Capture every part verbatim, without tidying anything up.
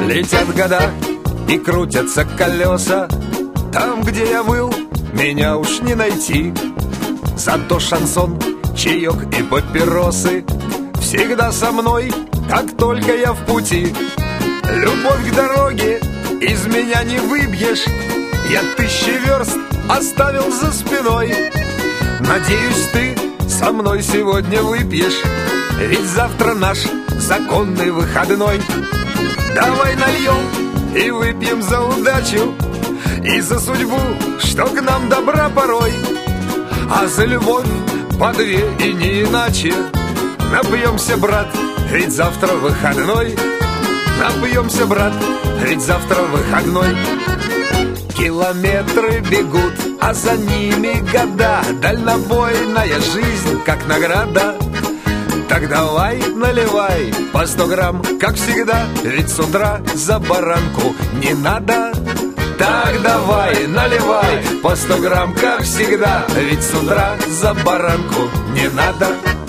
Летят года и крутятся колеса. Там, где я был, меня уж не найти. Зато шансон, чаек и папиросы всегда со мной, как только я в пути. Любовь к дороге из меня не выбьешь. Я тысячи верст оставил за спиной. Надеюсь, ты со мной сегодня выпьешь, ведь завтра наш законный выходной. Давай нальем и выпьем за удачу и за судьбу, что к нам добра порой. А за любовь по две и не иначе. Напьемся, брат, ведь завтра выходной. Напьемся, брат, ведь завтра выходной. Километры бегут, а за ними года. Дальнобойная жизнь, как награда. Так давай наливай по сто грамм, как всегда, ведь с утра за баранку не надо. Так давай наливай по сто грамм, как всегда, ведь с утра за баранку не надо.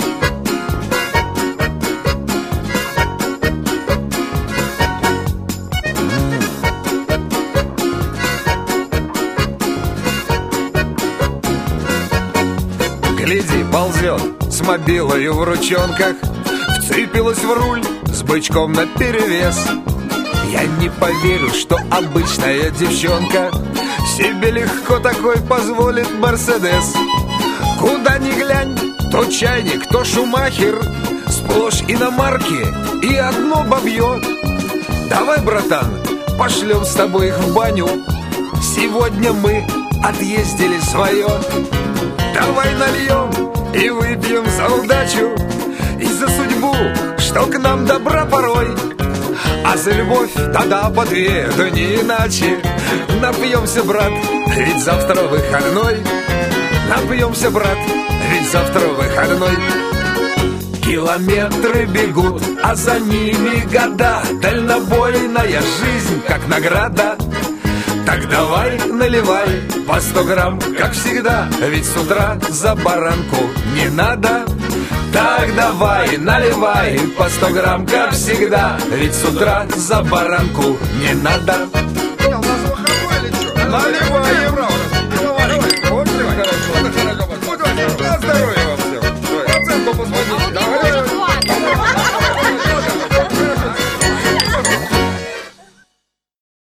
Гляди, ползет с мобилою в ручонках, вцепилась в руль с бычком наперевес. Я не поверю, что обычная девчонка себе легко такой позволит Мерседес. Куда ни глянь, то чайник, то Шумахер, сплошь иномарки и одно бабье. Давай, братан, пошлем с тобой их в баню. Сегодня мы отъездили свое. Давай нальем и выпьем за удачу и за судьбу, что к нам добра порой. А за любовь тогда по две, да не иначе. Напьемся, брат, ведь завтра выходной. Напьемся, брат, ведь завтра выходной. Километры бегут, а за ними года. Дальнобойная жизнь, как награда. Так давай наливай по сто грамм, как всегда, ведь с утра за баранку не надо. Так давай наливай по сто грамм, как всегда, ведь с утра за баранку не надо. У нас выходной или что? Наливай, Очень хорошо. На здоровье.